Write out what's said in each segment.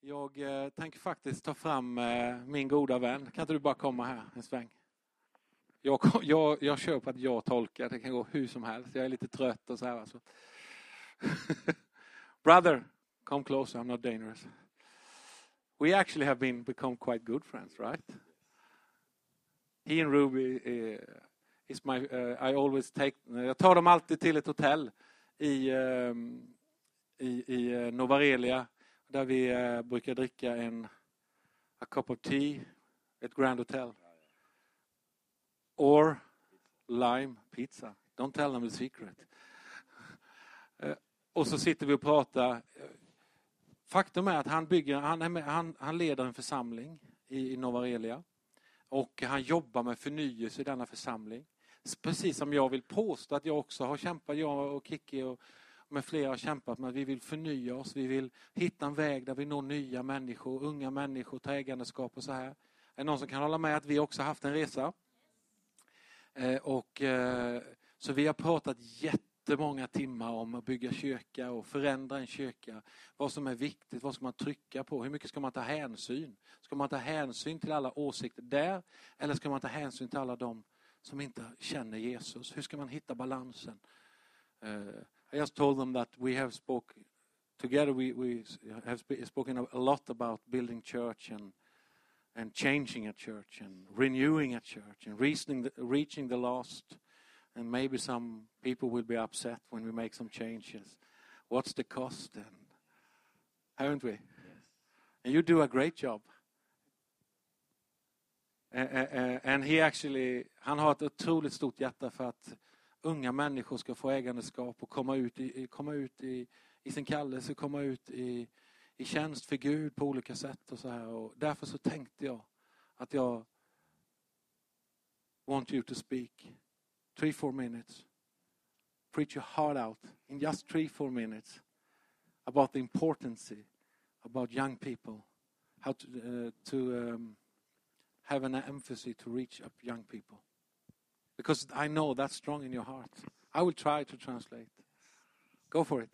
Jag tänker faktiskt ta fram min goda vän. Kan inte du bara komma här en sväng? Jag kör på att jag tolkar. Det kan gå hur som helst. Jag är lite trött och så här. Alltså. Brother, come closer. I'm not dangerous. We actually have become quite good friends, right? He and Ruby is my... I always take... Jag tar dem alltid till ett hotell i Novarelia. Där vi brukar dricka a cup of tea, ett Grand Hotel. Or lime pizza. Don't tell them the secret. Och så sitter vi och pratar. Faktum är att han leder en församling i Novarelia. Och han jobbar med förnyelse i denna församling. Precis som jag vill påstå att jag också har kämpat, jag och Kiki och med flera har kämpat med att vi vill förnya oss. Vi vill hitta en väg där vi når nya människor, unga människor, ta ägandeskap och så här. Är det någon som kan hålla med att vi också haft en resa? Så vi har pratat jättemånga timmar om att bygga kyrka och förändra en kyrka. Vad som är viktigt, vad ska man trycka på, hur mycket ska man ta hänsyn? Ska man ta hänsyn till alla åsikter där? Eller ska man ta hänsyn till alla de som inte känner Jesus? Hur ska man hitta balansen? I just told them that we have together we have spoken a lot about building church and changing a church and renewing a church and reaching the lost. And maybe some people will be upset when we make some changes. What's the cost? And haven't we? Yes. And you do a great job. And han har ett otroligt stort hjärta för att unga människor ska få ägandeskap och komma ut i sin kallelse, komma ut i tjänst för Gud på olika sätt och så här. Och därför så tänkte jag att jag want you to speak 3-4 minutes. Preach your heart out in just 3-4 minutes about the importance about young people, how to have an emphasis to reach up young people. Because I know that's strong in your heart. I will try to translate. Go for it.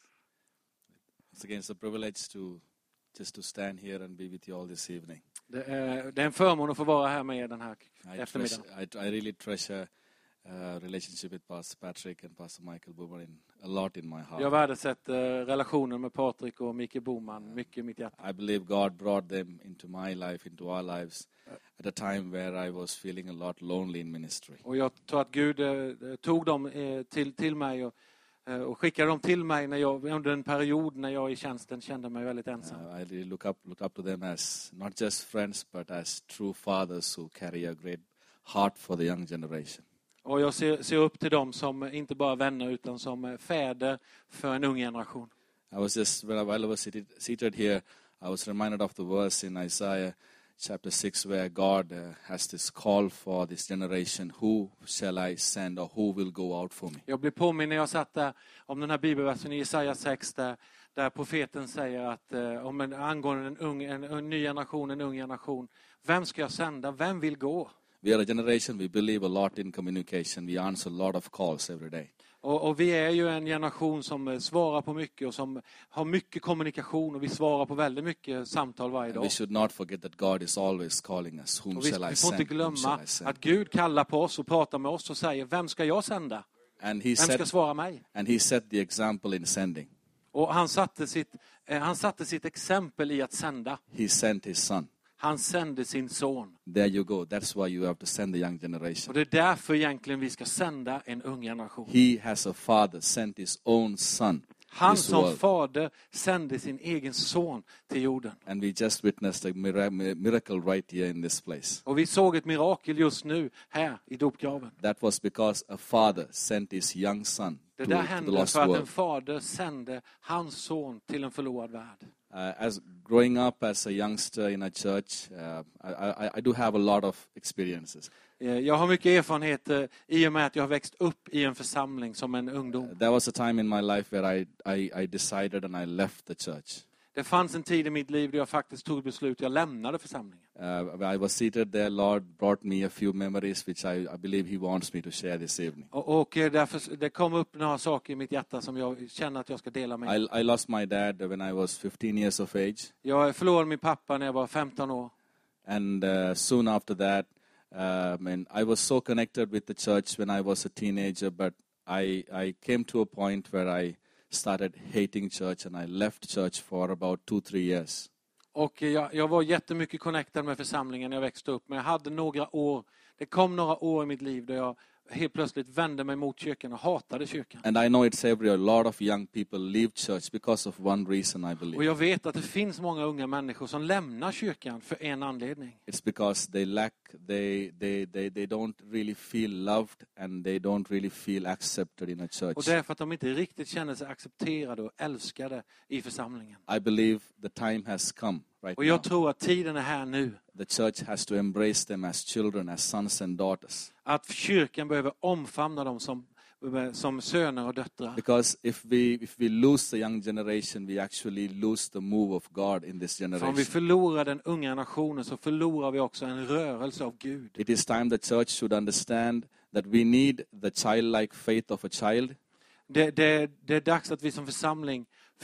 It's again a privilege to stand here and be with you all this evening. Det är en förmån att få vara här med er den här eftermiddagen. I really treasure relationship with Pastor Patrick and Pastor Michael Bowman a lot in my heart. Jag värdesätter relationen med Patrik och Mikael Boman mycket i mitt hjärta. I believe God brought them into my life, into our lives, at a time where I was feeling a lot lonely in ministry. Och jag tror att Gud tog dem till mig och skickade dem till mig under en period när jag i tjänsten kände mig väldigt ensam. I really look up to them as not just friends but as true fathers who carry a great heart for the young generation. Och jag ser upp till dem som inte bara vänner utan som fäder för en ung generation. I was just while I was seated here, I was reminded of the verse in Isaiah chapter 6 where God has this call for this generation. Who shall I send or who will go out for me? Jag blev påminn när jag satt där om den här bibelversen i Isaiah 6 där profeten säger att angående en ny generation, en ung generation. Vem ska jag sända? Vem vill gå? We are a generation, we believe a lot in communication. We answer a lot of calls every day. Och vi är ju en generation som svarar på mycket och som har mycket kommunikation och vi svarar på väldigt mycket samtal varje dag. We should not forget that God is always calling us. Whom shall I Vi får send? inte glömma att Gud kallar på oss och pratar med oss och säger, vem ska jag sända? Vem ska svara mig? And he set the example in sending. Och han satte sitt exempel i att sända. He sent his son. Han sände sin son. There you go. That's why you have to send the young generation. Och det är därför egentligen vi ska sända en ung generation. He has a father sent his own son. Han som fader sände sin egen son till jorden. And we just witnessed a miracle right here in this place. Och vi såg ett mirakel just nu här i dopgraven. That was because a father sent his young son det to där the hände lost för att world. en fader sände hans son till en förlorad värld. As growing up as a youngster in a church, I do have a lot of experiences. Jag har mycket erfarenheter i och med att jag har växt upp i en församling som en ungdom. There was a time in my life where I decided and I left the church. Det fanns en tid i mitt liv då jag faktiskt tog beslut. Jag lämnade församlingen. I was seated there. Lord brought me a few memories which I believe He wants me to share this evening. Och därför, det kom upp några saker i mitt hjärta som jag känner att jag ska dela med. I lost my dad when I was 15 years of age. Jag förlorade min pappa när jag var 15 år. And soon after that, I was so connected with the church when I was a teenager, but I came to a point where I started hating church, and I left church for about 2-3 years. Och jag var jättemycket connectad med församlingen när jag växte upp. Men jag hade några år, det kom några år i mitt liv där jag helt plötsligt vände mig mot kyrkan och hatade kyrkan. And I know it's a lot of young people leave church because of one reason, I believe. Och jag vet att det finns många unga människor som lämnar kyrkan för en anledning. It's because they don't really feel loved, and they don't really feel accepted in a church. Och därför att de inte riktigt känner sig accepterade och älskade i församlingen. I believe the time has come right Och now. jag tror att tiden är här nu. The church has to embrace them as children, as sons and daughters. Att kyrkan behöver omfamna dem som söner och döttrar. Because if we lose the young generation, we actually lose the move of God in this För om generation. vi förlorar den unga nationen så förlorar vi också en rörelse av Gud. It is time the church should understand that we need the childlike faith of a child. Det är dags att vi som församling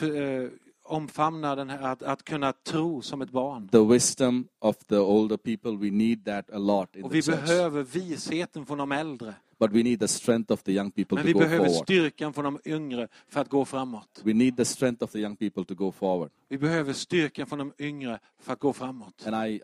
omfamnar den här, att kunna tro som ett barn. The wisdom of the older people, we need that a lot in Och the vi church. behöver visheten från de äldre. But we need the strength of the young people Men to vi go behöver forward. styrkan från de yngre för att gå framåt. We need the strength of the young people to go forward. Vi behöver styrkan från de yngre för att gå framåt. And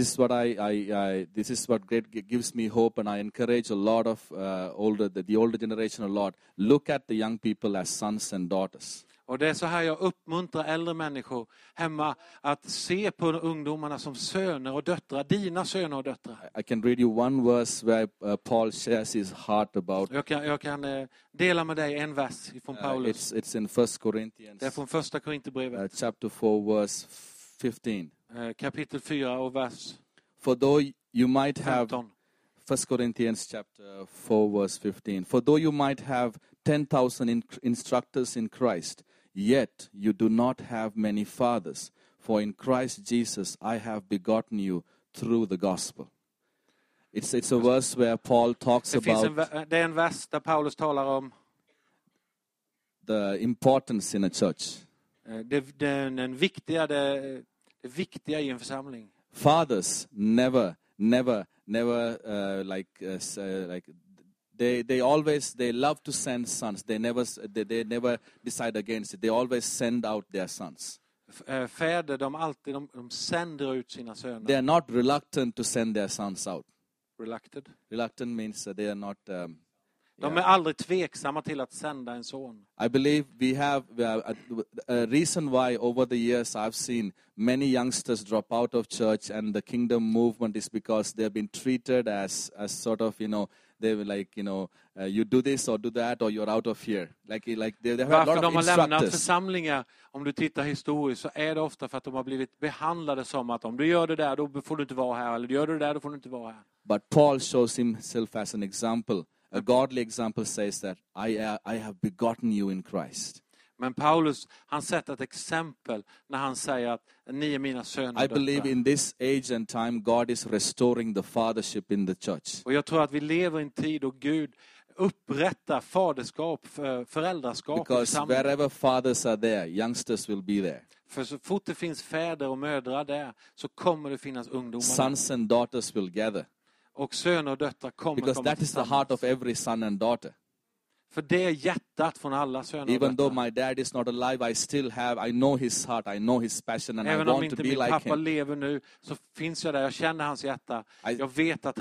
this is what gives me hope, and I encourage a lot of the older generation a lot. Look at the young people as sons and daughters. Och det är så här jag uppmuntrar äldre människor hemma att se på ungdomarna som söner och döttrar, dina söner och döttrar. I can read you one verse where Paul shares his heart about. Jag kan dela med dig en vers från Paulus. It's in 1 Corinthians. Det är från första Korinthierbrevet. Chapter 4, verse 15. Kapitel 4 och vers For though you might have 15. 1 Corinthians chapter 4, verse 15. For though you might have 10,000 instructors in Christ, yet you do not have many fathers. For in Christ Jesus I have begotten you through the gospel. It's a verse where Paul talks about Det är en vers där Paulus talar om the importance in a church. det viktiga i en församling. Fathers never they love to send sons. They never decide against it. They always send out their sons. Fäder, de sänder ut sina söner. They are not reluctant to send their sons out. Reluctant means they are not. De är aldrig tveksamma till att sända en son. I believe we have a reason why over the years I've seen many youngsters drop out of church and the kingdom movement is because they've been treated as sort of, they were like, you do this or do that or you're out of here. Like they have a lot Varför of de har lämnat instructors. församlingar, om du tittar historiskt, så är det ofta för att de har blivit behandlade som att om du gör det där, då får du inte vara här. Eller du gör det där, då får du inte vara här. But Paul shows himself as an example. A godly example says that I have begotten you in Christ. Men Paulus, han sätter ett exempel när han säger att ni är mina söner I och believe döttrar. in this age and time God is restoring the fathership in the church. Och jag tror att vi lever i en tid då Gud upprättar faderskap, föräldraskap i Because församlingen. wherever fathers are there, youngsters will be there. För så fort det finns fäder och mödrar där så kommer det finnas ungdomar. Sons and daughters will gather. Och söner och döttrar kommer Because komma that is the tillsammans. heart of every son and daughter. För det är hjärtat från alla söner och Even though döttrar. my dad is not alive, I know his heart, I know his passion, and Även I om want inte to be min like pappa him. lever nu så finns jag där. Jag känner hans hjärta. Jag vet att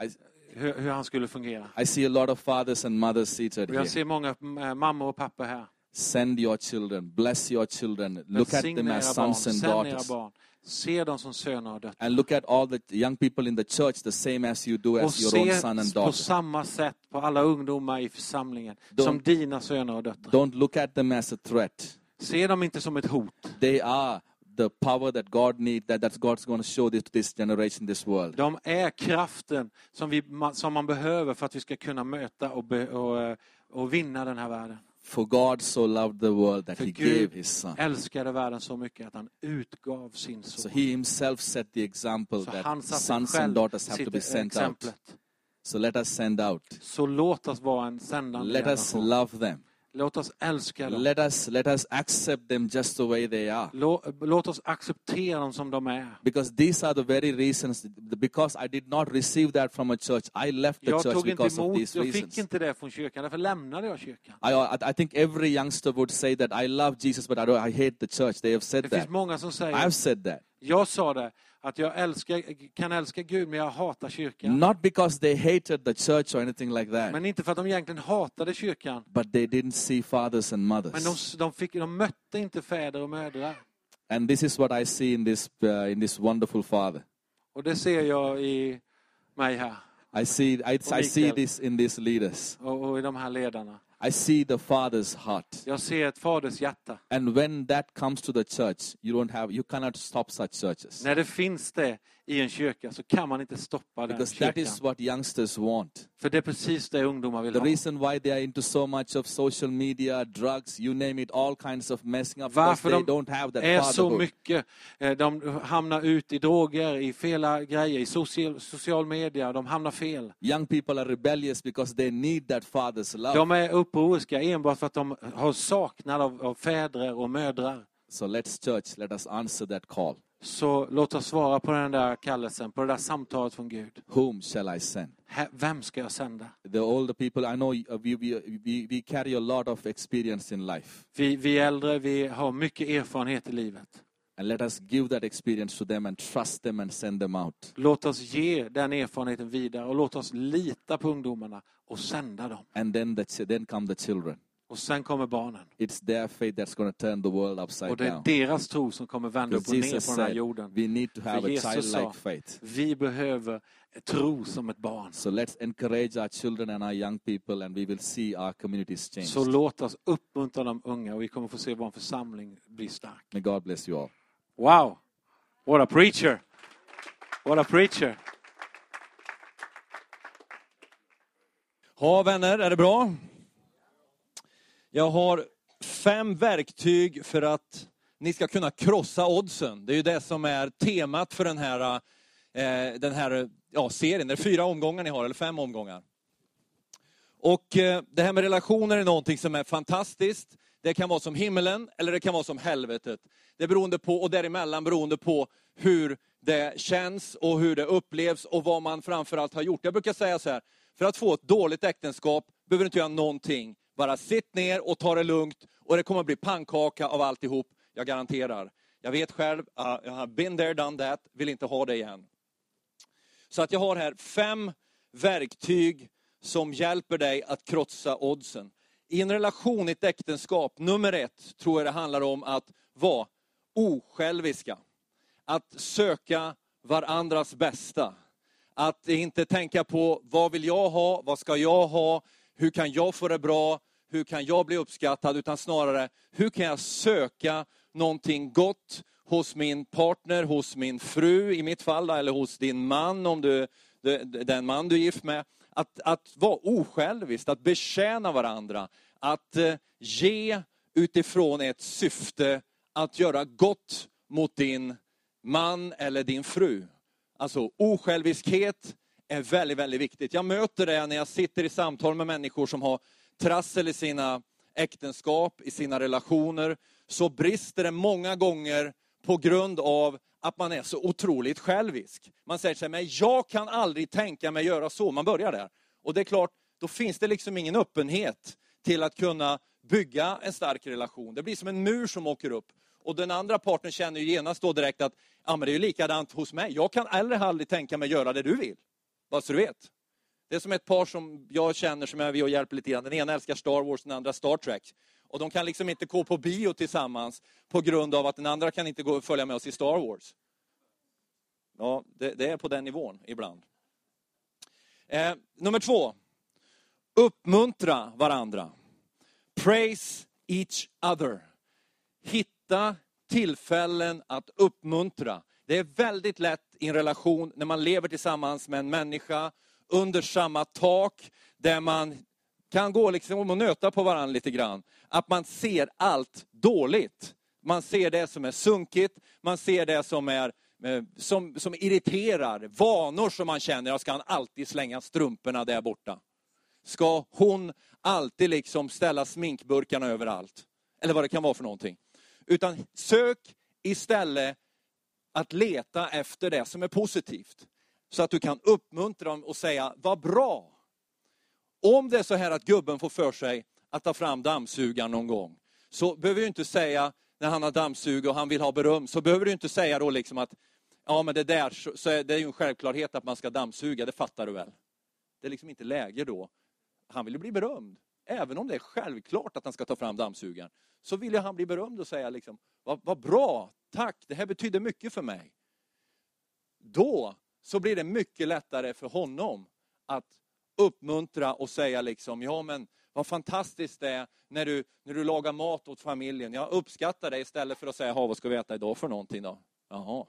hur han skulle fungera. I see a lot of fathers and mothers seated Och jag here. ser många mammor och pappor här. Send your children, bless your children, look at them Välsigna as era barn, sons and sänd era daughters. barn. Se dem som söner och döttrar. And look at all the young people in the church the same as you do Och as your own son and se på daughter. samma sätt på alla ungdomar i församlingen Don't- som dina söner och döttrar. Don't look at them as a threat. Se dem inte som ett hot. They are the power that God needs, that God's going to show this to this generation, this world. De är kraften som man behöver för att vi ska kunna möta och vinna den här världen. For God so loved the world that För he Gud gave his son. älskade världen så mycket att han utgav sin son. So he himself set the example Så that han satte sons and själv daughters have to be sitt sent out. exemplet. So let us send out. Så låt oss vara en sändande Let us generation. love them. Låt oss älska dem. Let us accept them just the way they are. Låt oss acceptera dem som de är. Because these are the very reasons, because I did not receive that from a church, I left the Jag church tog inte because of emot, these jag fick reasons. inte det från kyrkan, därför lämnade jag kyrkan. I think every youngster would say that I love Jesus, but I hate the church. They have said Det that. finns många som säger, I've said that. jag sa det, att jag kan älska Gud men jag hatar kyrkan. Not because they hated the church or anything like that, Men inte för att de egentligen hatade kyrkan. but they didn't see fathers and Men mothers. de mötte inte fäder och mödrar. And this is what I see in this wonderful father. Och det ser jag i mig här. I see this in these leaders. Och i de här ledarna. I see the father's heart. Jag ser ett faders hjärta. And when that comes to the church, you cannot stop such churches. När det finns det i en kyrka så kan man inte stoppa den Because that kyrkan. is what youngsters want. För det är precis det ungdomar vill The ha. reason why they are into so much of social media, drugs, you name it, all kinds of messing up, because Varför they de don't have that är så fatherhood. mycket. De hamnar ut i droger, i fel grejer, i social media. De hamnar fel. Young people are rebellious because they need that father's love. De är upproriska enbart för att de har saknad av fäder och mödrar. So let us answer that call. Så låt oss svara på den där kallelsen, på det där samtalet från Gud. Whom shall I send? Vem ska jag sända? The older people, I know we carry a lot of experience in life. Vi äldre, vi har mycket erfarenhet i livet. And let us give that experience to them and trust them and send them out. Låt oss ge den erfarenheten vidare och låt oss lita på ungdomarna och sända dem. And then come the children. Och sen kommer barnen. It's their faith that's going to turn the world upside Och det är down. deras tro som kommer vända upp och Because ner Jesus på den här said, jorden. we need to have För a Jesus sa, childlike faith. vi behöver tro som ett barn. So let's encourage our children and our young people, and we will see our communities change. Så låt oss uppmuntra de unga och vi kommer få se vår församling bli stark. May God bless you all. Wow! What a preacher! What a preacher! Ja, vänner, är det bra? Jag har 5 verktyg för att ni ska kunna krossa oddsen. Det är ju det som är temat för den här serien. Det är 4 omgångar ni har, eller 5 omgångar. Och det här med relationer är någonting som är fantastiskt. Det kan vara som himmelen eller det kan vara som helvetet. Det är beroende på, och däremellan beroende på hur det känns och hur det upplevs och vad man framförallt har gjort. Jag brukar säga så här, för att få ett dåligt äktenskap behöver du inte göra någonting. Bara sitt ner och ta det lugnt och det kommer att bli pannkaka av alltihop. Jag garanterar. Jag vet själv, jag har been there, done that, vill inte ha det igen. Så att jag har här 5 verktyg som hjälper dig att krossa oddsen. I en relation, i ett äktenskap, nummer 1 tror jag det handlar om att vara osjälviska. Att söka varandras bästa. Att inte tänka på vad vill jag ha, vad ska jag ha, hur kan jag få det bra, hur kan jag bli uppskattad, utan snarare hur kan jag söka någonting gott hos min partner, hos min fru i mitt fall, eller hos din man om den man du är gift med. Att vara osjälviskt, att betjäna varandra, att ge utifrån ett syfte, att göra gott mot din man eller din fru. Alltså osjälviskhet är väldigt, väldigt viktigt. Jag möter det när jag sitter i samtal med människor som har trassel i sina äktenskap, i sina relationer. Så brister det många gånger på grund av att man är så otroligt självisk. Man säger sig, men jag kan aldrig tänka mig göra så. Man börjar där. Och det är klart, då finns det liksom ingen öppenhet till att kunna bygga en stark relation. Det blir som en mur som åker upp. Och den andra parten känner ju genast då direkt att ja, men det är ju likadant hos mig. Jag kan aldrig tänka mig göra det du vill. Bara så du vet. Det är som ett par som jag känner som är vi och hjälper lite grann. Den ena älskar Star Wars, den andra Star Trek. Och de kan liksom inte gå på bio tillsammans på grund av att den andra kan inte gå och följa med oss i Star Wars. Ja, det är på den nivån ibland. Nummer 2. Uppmuntra varandra. Praise each other. Hitta tillfällen att uppmuntra. Det är väldigt lätt i en relation när man lever tillsammans med en människa under samma tak där man kan gå liksom och nöta på varandra lite grann. Att man ser allt dåligt. Man ser det som är sunkigt. Man ser det som är som irriterar. Vanor som man känner. Jag ska han alltid slänga strumporna där borta. Ska hon alltid liksom ställa sminkburkarna överallt? Eller vad det kan vara för någonting. Utan sök istället att leta efter det som är positivt. Så att du kan uppmuntra dem och säga, vad bra. Om det är så här att gubben får för sig att ta fram dammsugaren någon gång. Så behöver du inte säga, när han har dammsugit och han vill ha beröm. Så behöver du inte säga då liksom att, ja men det där, så är det ju en självklarhet att man ska dammsuga, det fattar du väl. Det är liksom inte läge då. Han vill ju bli berömd. Även om det är självklart att han ska ta fram dammsugaren. Så vill ju han bli berömd och säga liksom, vad bra, tack, det här betyder mycket för mig. Då så blir det mycket lättare för honom att uppmuntra och säga liksom, ja men vad fantastiskt det är när du lagar mat åt familjen. Jag uppskattar det istället för att säga, vad ska vi äta idag för någonting då? Jaha.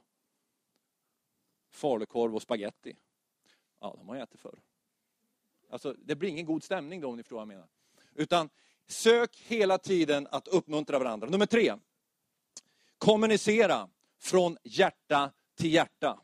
Falukorv och spaghetti. Ja, de har jag ätit förr. Alltså det blir ingen god stämning då om ni förstår vad jag menar. Utan sök hela tiden att uppmuntra varandra. Nummer 3. Kommunicera från hjärta till hjärta.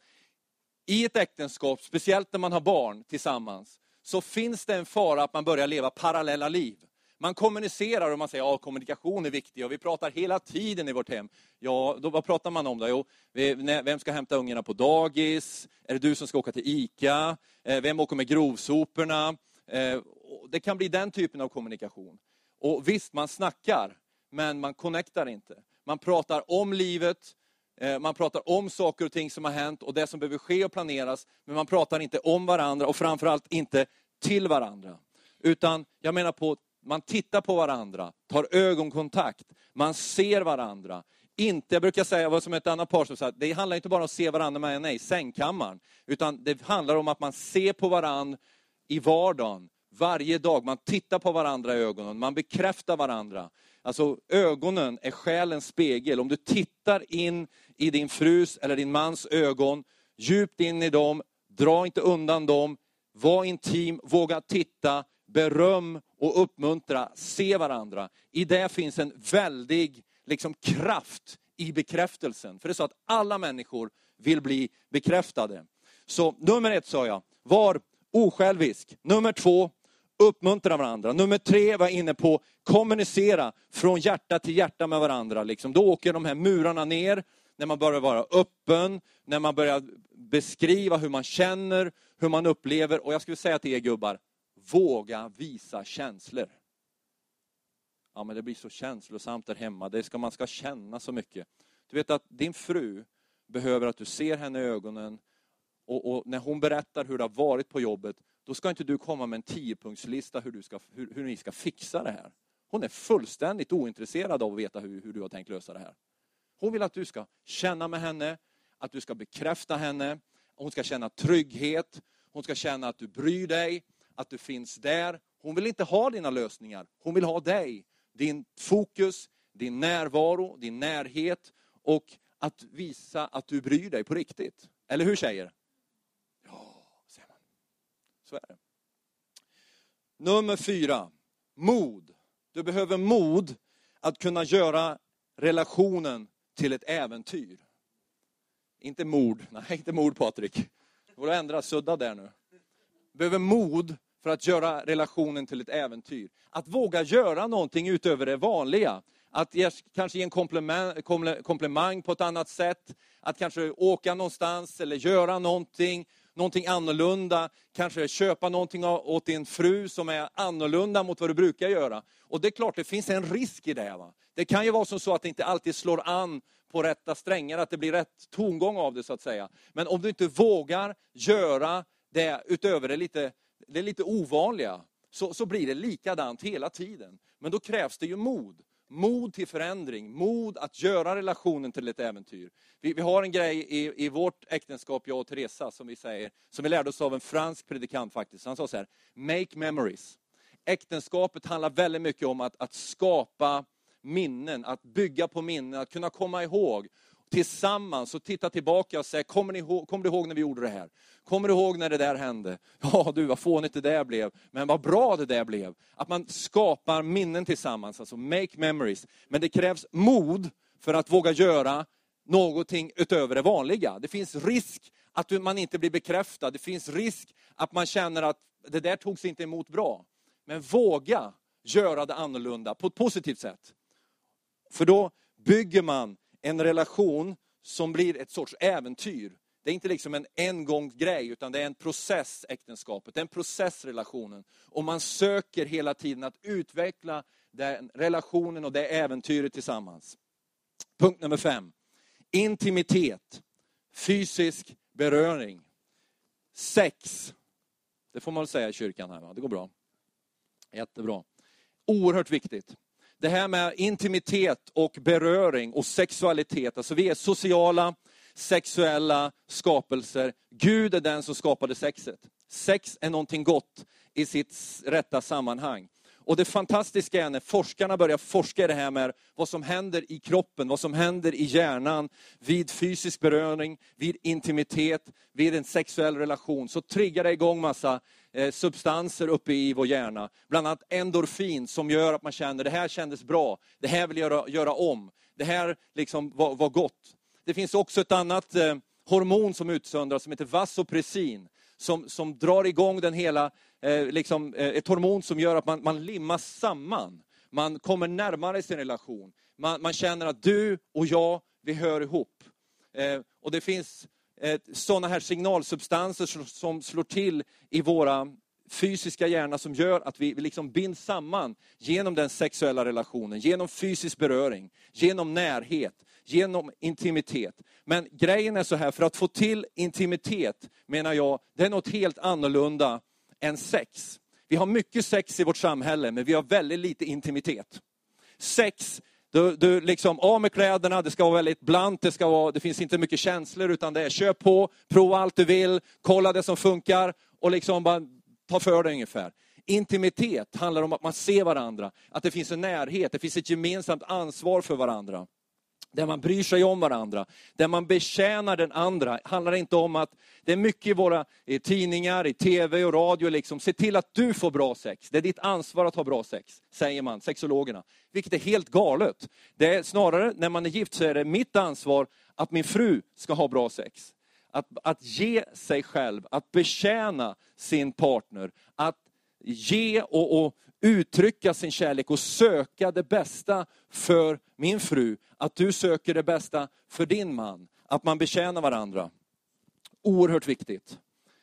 I ett äktenskap, speciellt när man har barn tillsammans, så finns det en fara att man börjar leva parallella liv. Man kommunicerar och man säger, ja kommunikation är viktig och vi pratar hela tiden i vårt hem. Ja, då, vad pratar man om då? Jo, vem ska hämta ungarna på dagis? Är det du som ska åka till ICA? Vem åker med grovsoporna? Det kan bli den typen av kommunikation. Och visst, man snackar, men man connectar inte. Man pratar om livet, man pratar om saker och ting som har hänt och det som behöver ske och planeras. Men man pratar inte om varandra och framförallt inte till varandra. Utan jag menar på, man tittar på varandra, tar ögonkontakt, man ser varandra. Jag brukar säga vad som ett annat par som säger, det handlar inte bara om att se varandra i sängkammaren. Utan det handlar om att man ser på varandra i vardagen. Varje dag, man tittar på varandra i ögonen, man bekräftar varandra. Alltså ögonen är själens spegel. Om du tittar in i din frus eller din mans ögon, djupt in i dem, dra inte undan dem, var intim, våga titta, beröm och uppmuntra, se varandra. I det finns en väldig kraft i bekräftelsen. För det är så att alla människor vill bli bekräftade. Så nummer 1 sa jag, var osjälvisk. Nummer 2, uppmuntra varandra. Nummer 3 var inne på kommunicera från hjärta till hjärta med varandra. Då åker de här murarna ner när man börjar vara öppen, när man börjar beskriva hur man känner, hur man upplever. Och jag skulle säga till er gubbar, våga visa känslor. Ja, men det blir så känslosamt där hemma. Man ska känna så mycket. Du vet att din fru behöver att du ser henne i ögonen. Och när hon berättar hur det har varit på jobbet, då ska inte du komma med en 10-punktslista hur ni ska fixa det här. Hon är fullständigt ointresserad av att veta hur du har tänkt lösa det här. Hon vill att du ska känna med henne, att du ska bekräfta henne. Hon ska känna trygghet, hon ska känna att du bryr dig, att du finns där. Hon vill inte ha dina lösningar, hon vill ha dig. Din fokus, din närvaro, din närhet och att visa att du bryr dig på riktigt. Eller hur tjejer? Ja, säger man. Så är det. Nummer 4. Mod. Du behöver mod att kunna göra relationen till ett äventyr. Inte mord. Nej, inte mord Patrik. Du får ändra sudda där nu. Du behöver mod för att göra relationen till ett äventyr. Att våga göra någonting utöver det vanliga. Att kanske ge en komplimang på ett annat sätt. Att kanske åka någonstans eller göra någonting annorlunda. Kanske köpa någonting åt din fru som är annorlunda mot vad du brukar göra. Och det är klart, det finns en risk i det. Va? Det kan ju vara som så att det inte alltid slår an på rätta strängar. Att det blir rätt tongång av det så att säga. Men om du inte vågar göra det utöver det lite ovanliga. Så blir det likadant hela tiden. Men då krävs det ju mod. Mod till förändring. Mod att göra relationen till ett äventyr. Vi har en grej i vårt äktenskap, jag och Teresa, som vi lärde oss av en fransk predikant faktiskt. Han sa så här, make memories. Äktenskapet handlar väldigt mycket om att skapa minnen, att bygga på minnen, att kunna komma ihåg. tillsammans och titta tillbaka och säga, kommer du ihåg när vi gjorde det här? Kommer du ihåg när det där hände? Ja du, vad fånigt det där blev. Men vad bra det där blev. Att man skapar minnen tillsammans, alltså make memories. Men det krävs mod för att våga göra någonting utöver det vanliga. Det finns risk att man inte blir bekräftad. Det finns risk att man känner att det där togs inte emot bra. Men våga göra det annorlunda på ett positivt sätt. För då bygger man en relation som blir ett sorts äventyr. Det är inte liksom en engångsgrej, utan det är en process, äktenskapet. Det är en processrelationen. Och man söker hela tiden att utveckla den relationen och det äventyret tillsammans. Punkt nummer 5. Intimitet. Fysisk beröring. Sex. Det får man väl säga i kyrkan här, va? Det går bra. Jättebra. Oerhört viktigt. Det här med intimitet och beröring och sexualitet. Alltså vi är sociala, sexuella skapelser. Gud är den som skapade sexet. Sex är någonting gott i sitt rätta sammanhang. Och det fantastiska är när forskarna börjar forska i det här med vad som händer i kroppen, vad som händer i hjärnan vid fysisk beröring, vid intimitet, vid en sexuell relation. Så triggar det igång massa substanser uppe i vår hjärna. Bland annat endorfin som gör att man känner det här kändes bra, det här vill jag göra om, det här liksom var gott. Det finns också ett annat hormon som utsöndras som heter vasopressin. Som drar igång den hela, ett hormon som gör att man limmas samman. Man kommer närmare sin relation. Man känner att du och jag, vi hör ihop. Och det finns sådana här signalsubstanser som slår till i våra fysiska hjärna som gör att vi liksom binds samman genom den sexuella relationen, genom fysisk beröring, genom närhet, genom intimitet. Men grejen är så här, för att få till intimitet menar jag, det är något helt annorlunda än sex. Vi har mycket sex i vårt samhälle, men vi har väldigt lite intimitet. Sex, du liksom av med kläderna, det ska vara väldigt blant, det finns inte mycket känslor utan det är köp på, prova allt du vill, kolla det som funkar och liksom bara ta för det ungefär. Intimitet handlar om att man ser varandra, att det finns en närhet, det finns ett gemensamt ansvar för varandra. Där man bryr sig om varandra, där man betjänar den andra. Handlar inte om att det är mycket i våra tidningar, i tv och radio liksom. Se till att du får bra sex. Det är ditt ansvar att ha bra sex, säger man, sexologerna. Vilket är helt galet. Det är snarare, när man är gift så är det mitt ansvar att min fru ska ha bra sex. Att ge sig själv, att betjäna sin partner. Att ge och uttrycka sin kärlek och söka det bästa för min fru. Att du söker det bästa för din man. Att man betjänar varandra. Oerhört viktigt.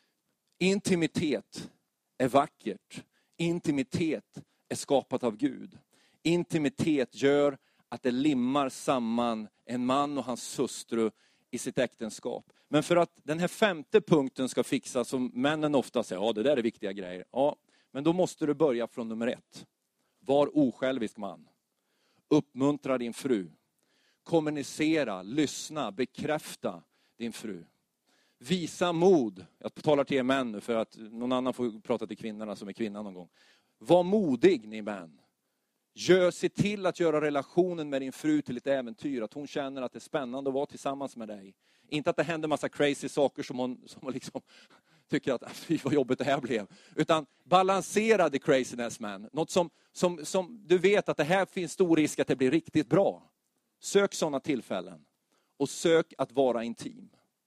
Intimitet är vackert. Intimitet är skapat av Gud. Intimitet gör att det limmar samman en man och hans hustru i sitt äktenskap. Men för att den här 5:e punkten ska fixas, som männen ofta säger, ja det där är viktiga grejer. Ja, men då måste du börja från nummer 1. Var osjälvisk man. Uppmuntra din fru. Kommunicera, lyssna, bekräfta din fru. Visa mod. Jag talar till er män nu för att någon annan får prata till kvinnorna som är kvinna någon gång. Var modig ni män. Se till att göra relationen med din fru till ett äventyr. Att hon känner att det är spännande att vara tillsammans med dig. Inte att det händer massa crazy saker som hon liksom tycker att fy vad jobbigt det här blev. Utan balansera the craziness man. Något som du vet att det här finns stor risk att det blir riktigt bra. Sök sådana tillfällen. Och sök att vara intim.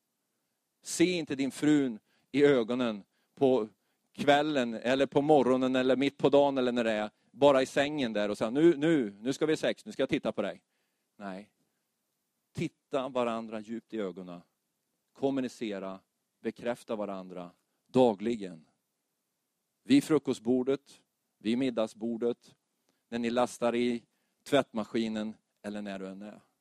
Se inte din frun i ögonen på kvällen eller på morgonen eller mitt på dagen eller när det är. Bara i sängen där och säga nu ska vi ha sex, nu ska jag titta på dig. Nej. Titta varandra djupt i ögonen. Kommunicera, bekräfta varandra dagligen. Vid frukostbordet, vid middagsbordet, när ni lastar i tvättmaskinen eller när du än är.